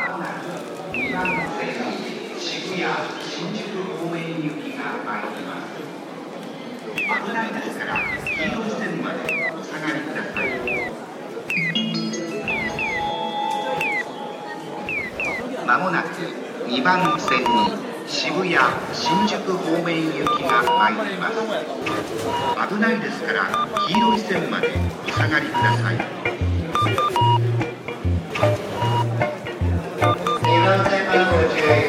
2番線渋谷新宿方面行きが参ります。危ないですから黄色い線までお下がりください。まもなく2番線に渋谷新宿方面行きが参ります。危ないですから黄色い線までお下がりください。2番線までご注意